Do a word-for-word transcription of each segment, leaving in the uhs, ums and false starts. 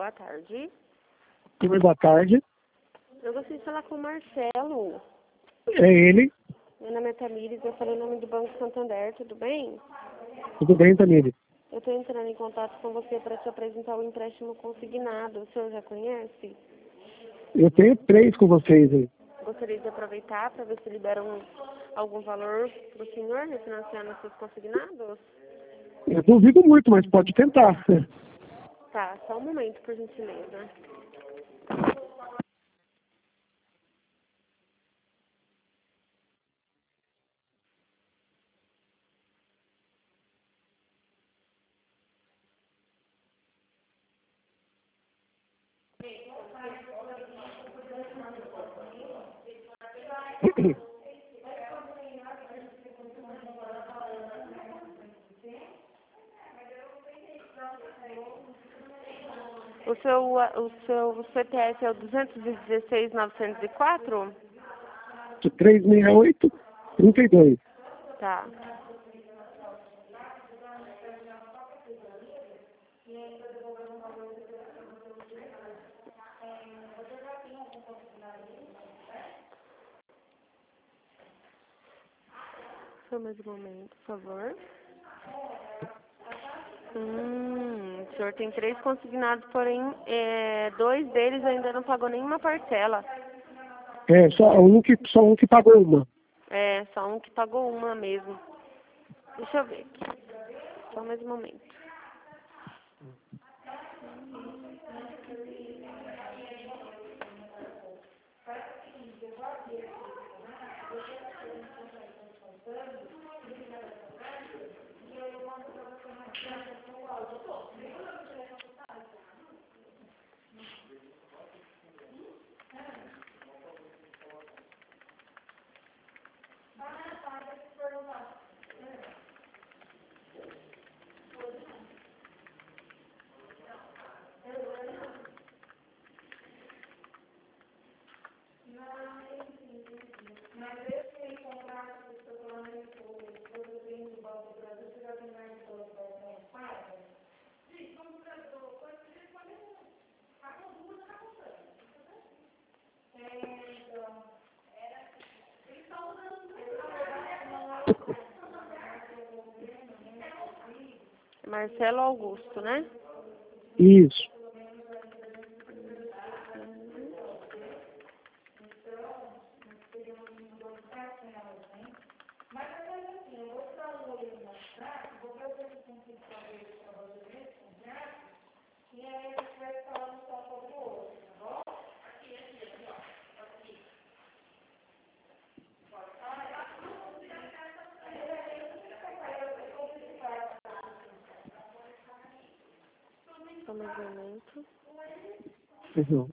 boa tarde. Oi, boa tarde. Eu gostaria de falar com o Marcelo. É ele. Meu nome é Tamires, eu falei o nome do Banco Santander, tudo bem? Tudo bem, Tamires? Eu estou entrando em contato com você para te apresentar o empréstimo consignado. O senhor já conhece? Eu tenho três com vocês aí. Gostaria de aproveitar para ver se liberam algum valor para o senhor refinanciando os seus consignados? Eu duvido muito, mas pode tentar. Tá, só um momento, por gentileza. O seu, o seu C P F é o duzentos e dezesseis, novecentos e quatro? três seis oito, trinta e dois. Tá. Só mais um momento, por favor. Hum, o senhor tem três consignados, porém, é, dois deles ainda não pagou nenhuma parcela. É, só um que, só um que pagou uma. É, só um que pagou uma mesmo. Deixa eu ver aqui. Só mais um momento. Marcelo Augusto, né? Isso. Só mais um momento. Uhum.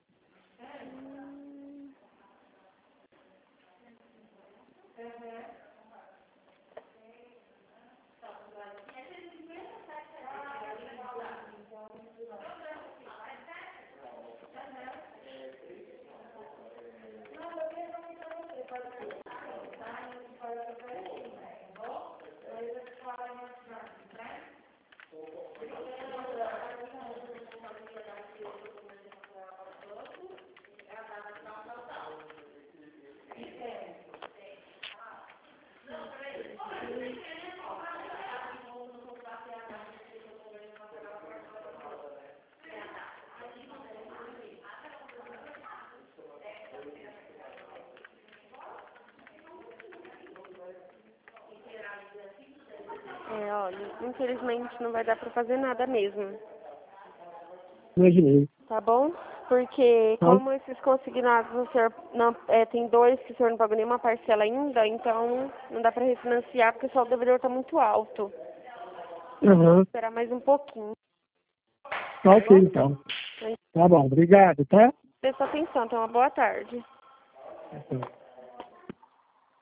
É, olha, infelizmente não vai dar pra fazer nada mesmo. Imaginei. Tá bom? Porque Tá? como esses consignados, o senhor não, é, tem dois que o senhor não pagou nenhuma parcela ainda, então não dá pra refinanciar porque só o devedor tá muito alto. Uhum. Vou esperar mais um pouquinho. Tá ok, então. Tá bom, obrigado, tá? Presta atenção, tenha uma boa tarde. Então.